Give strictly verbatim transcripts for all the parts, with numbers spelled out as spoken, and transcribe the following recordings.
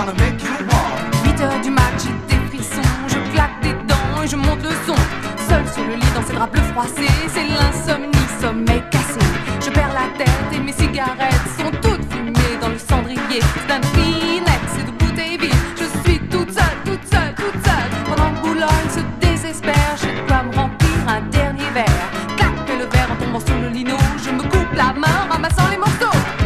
gonna make you warm. huit heures du mat, j'ai des frissons, je claque des dents et je monte le son. Seul sur le lit dans ces draps bleus froissés, c'est l'insomnie, sommeil cassé. Je perds la tête et mes cigarettes sont toutes fumées dans le cendrier. C'est un Kleenex et de bouteilles vides. Je suis toute seule, toute seule, toute seule. Pendant que Boulogne se désespère, j'ai de quoi me remplir un dernier verre. Claque le verre en tombant sur le lino, je me coupe la main en ramassant les morceaux.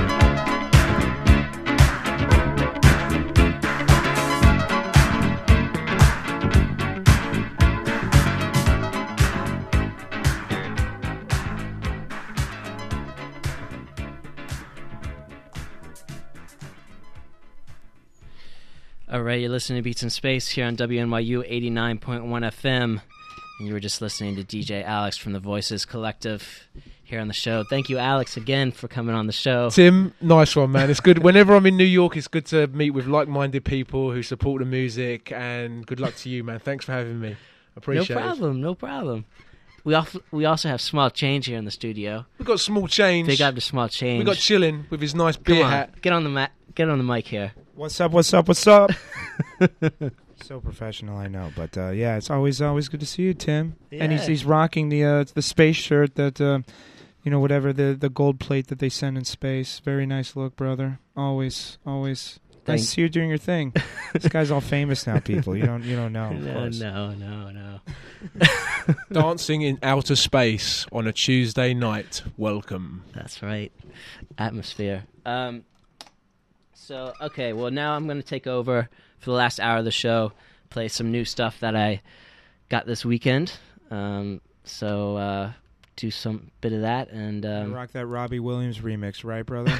All right, you're listening to Beats in Space here on W N Y U eighty-nine point one F M. And you were just listening to D J Alex from the Voices Collective here on the show. Thank you, Alex, again for coming on the show. Tim, nice one, man. It's good. Whenever I'm in New York, it's good to meet with like-minded people who support the music. And good luck to you, man. Thanks for having me. Appreciate it. No problem, no problem. We also, we also have Small Change here in the studio. We've got Small Change. Big up to Small Change. We got Chillin' with his nice beer Come on, hat. Get on the ma- Get on the mic here. What's up, what's up, what's up? So professional, I know. But, uh, yeah, it's always always good to see you, Tim. Yeah. And he's he's rocking the uh, the space shirt that, uh, you know, whatever, the, the gold plate that they send in space. Very nice look, brother. Always, always. Thank- Nice to see you doing your thing. This guy's all famous now, people. You don't you don't know, of No, course. no, no, no. Dancing in outer space on a Tuesday night. Welcome. That's right. Atmosphere. Um, so, okay, well, now I'm going to take over for the last hour of the show, play some new stuff that I got this weekend. Um, so, uh, do some bit of that. And um, Rock that Robbie Williams remix, right, brother?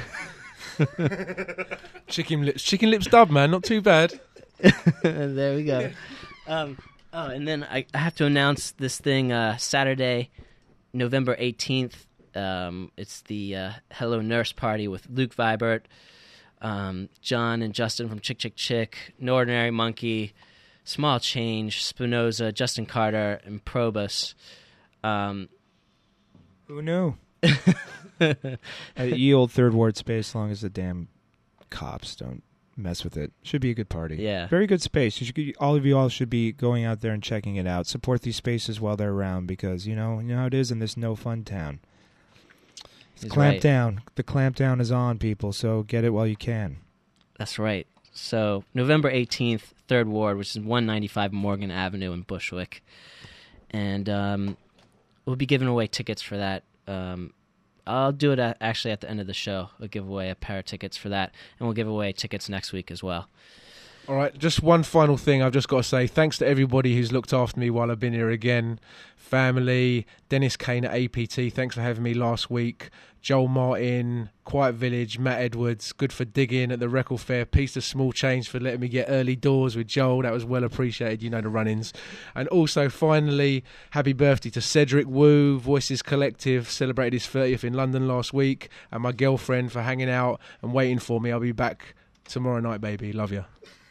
Chicken lips. Chicken lips dub, man. Not too bad. there we go. Um, oh, and then I, I have to announce this thing uh, Saturday, November eighteenth. Um, it's the uh, Hello Nurse Party with Luke Vibert, um, John and Justin from Chick Chick Chick, No Ordinary Monkey, Small Change, Spinoza, Justin Carter, and Probus. Um, Who knew? uh, ye old third ward space, as long as the damn cops don't mess with it. Should be a good party. Yeah. Very good space. You should, all of you all should be going out there and checking it out. Support these spaces while they're around because, you know, you know how it is in this no fun town. He's Clamp right. down. The clamp down is on, people, so get it while you can. That's right. So November eighteenth, Third Ward, which is one ninety-five Morgan Avenue in Bushwick. And um, we'll be giving away tickets for that. Um, I'll do it at, actually at the end of the show. We'll give away a pair of tickets for that. And we'll give away tickets next week as well. All right, just one final thing I've just got to say. Thanks to everybody who's looked after me while I've been here again. Family, Dennis Kane at A P T, thanks for having me last week. Joel Martin, Quiet Village, Matt Edwards, Good for Digging at the Record Fair. Peace to Small Change for letting me get early doors with Joel. That was well appreciated, you know the run-ins. And also, finally, happy birthday to Cedric Wu, Voices Collective, celebrated his thirtieth in London last week. And my girlfriend for hanging out and waiting for me. I'll be back tomorrow night, baby. Love you.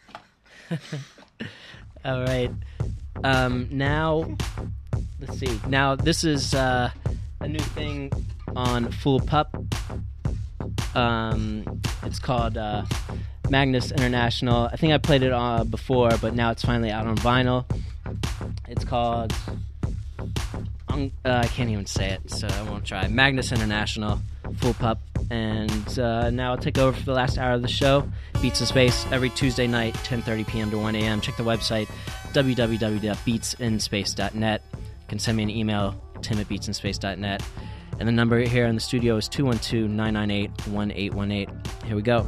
All right. Um, now, let's see. Now, this is uh, a new thing on Fool Pup. Um, it's called uh, Magnus International. I think I played it uh, before, but now it's finally out on vinyl. It's called... Um, uh, I can't even say it, so I won't try. Magnus International, Fool Pup. And uh, now I'll take over for the last hour of the show. Beats in Space every Tuesday night, ten thirty p.m. to one a.m. Check the website, w w w dot beats in space dot net. You can send me an email, tim at beats in space dot net. And the number here in the studio is two one two, nine nine eight, one eight one eight. Here we go.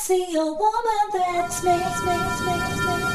see a woman that's me, me, me, me, me.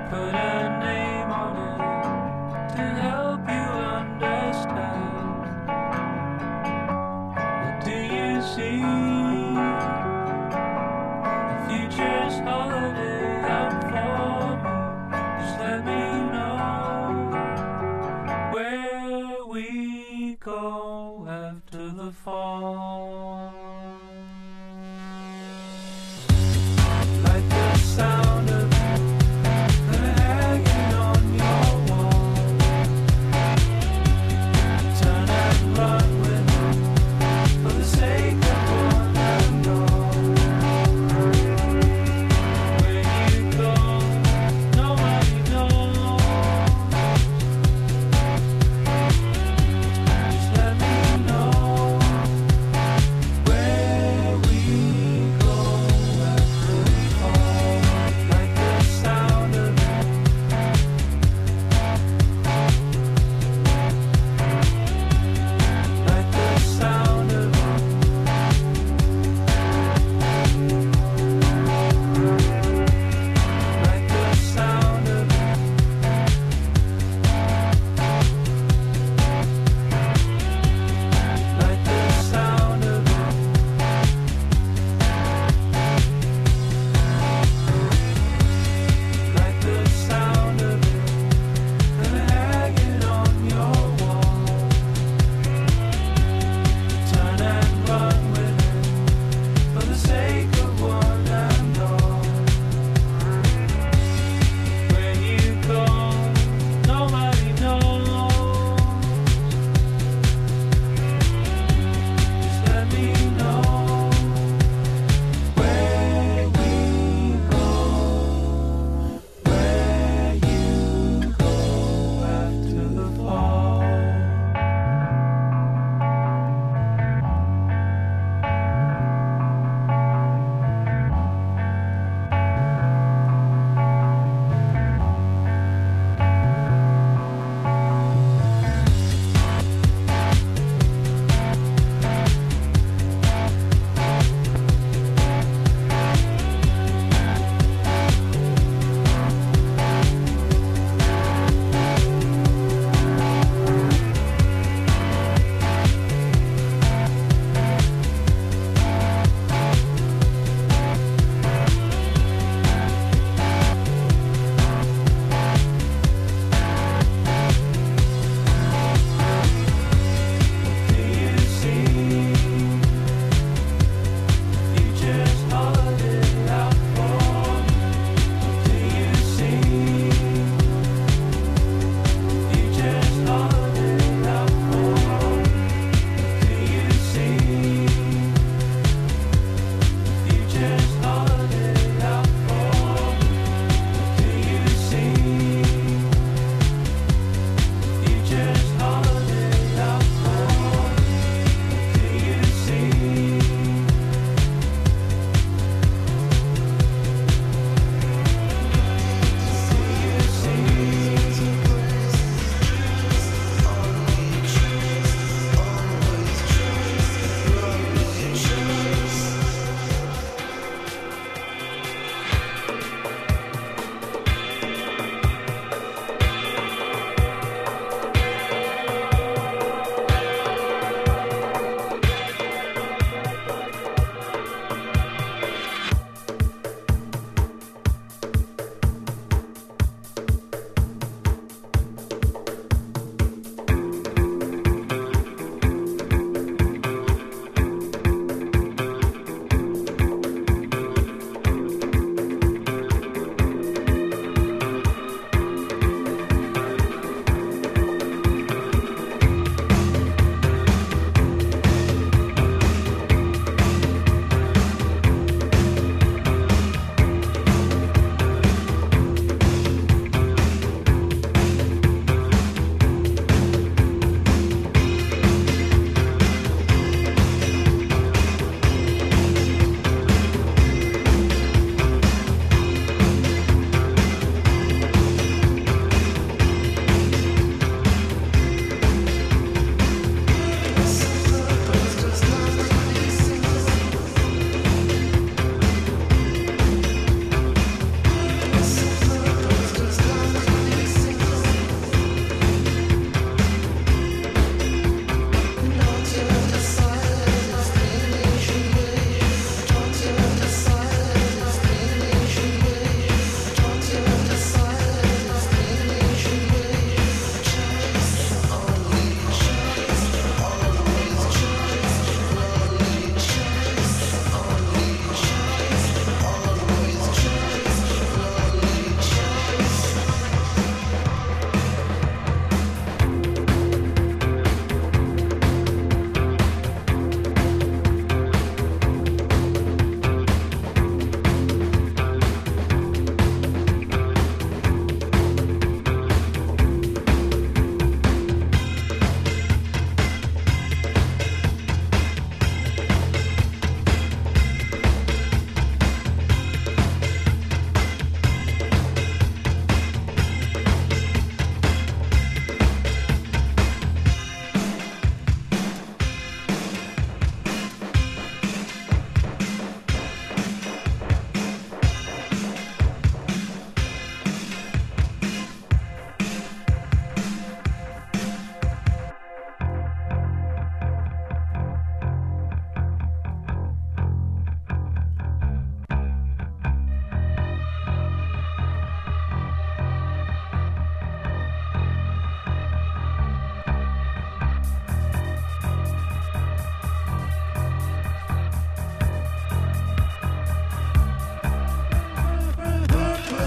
put a name on it to help you understand. What do you see? The future's holiday out for me. Just let me know where we go after the fall. Like the sound of the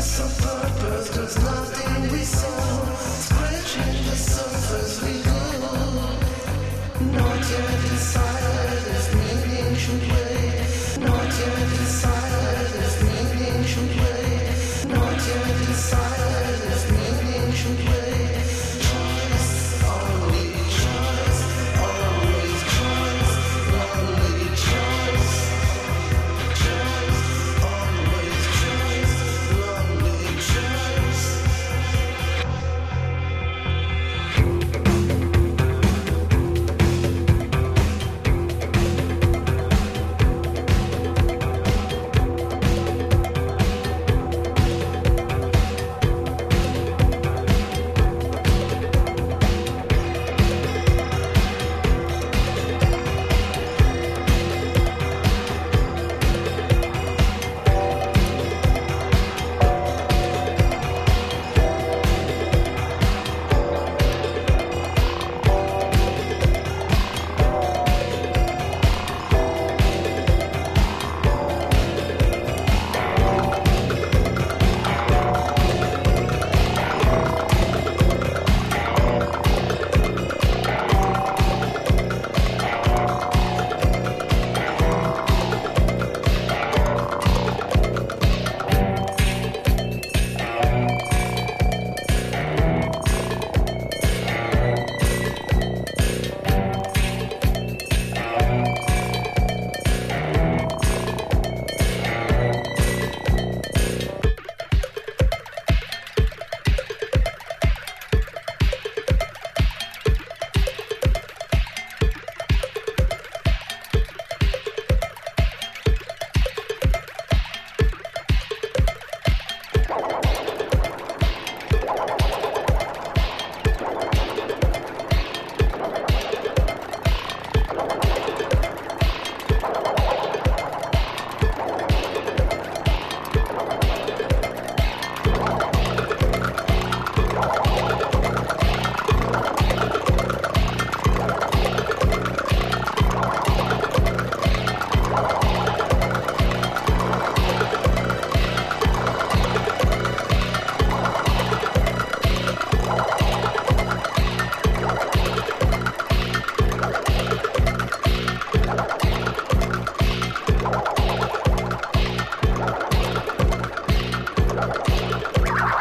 Thank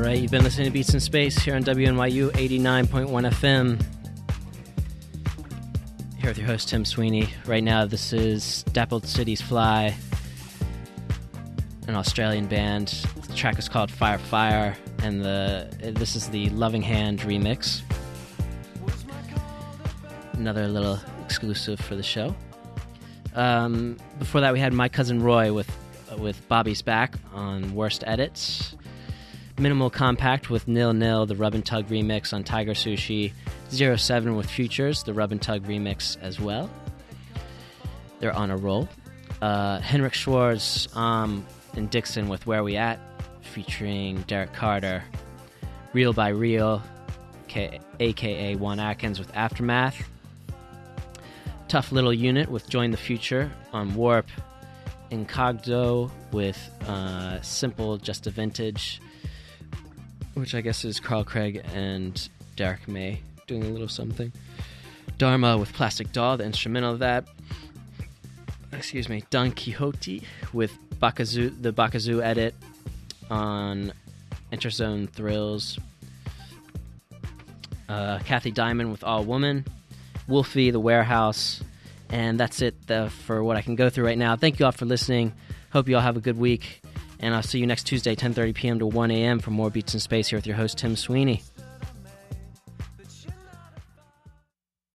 right, you've been listening to Beats in Space here on W N Y U eighty-nine point one F M. Here with your host, Tim Sweeney. Right now, this is Dappled Cities Fly, an Australian band. The track is called Fire Fire, and the this is the Loving Hand remix. Another little exclusive for the show. Um, before that, we had My Cousin Roy with uh, with Bobby's Back on Worst Edits. Minimal Compact with Nil Nil, the Rub and Tug remix on Tiger Sushi. Zero Seven with Futures, the Rub and Tug remix as well. They're on a roll. Uh, Henrik Schwartz um, and Dixon with Where We At, featuring Derek Carter. Real by Real, K- a k a. Juan Atkins with Aftermath. Tough Little Unit with Join the Future on Warp. Incogdo with uh, Simple, Just a Vintage, which I guess is Carl Craig and Derek May doing a little something. Dharma with Plastic Doll, the instrumental of that. Excuse me. Don Quixote with Bakazoo, the Bakazoo edit on Interzone Thrills. Uh, Kathy Diamond with All Woman. Wolfie, The Warehouse. And that's it the, for what I can go through right now. Thank you all for listening. Hope you all have a good week. And I'll see you next Tuesday, ten thirty p.m. to one a.m. for more Beats in Space here with your host, Tim Sweeney.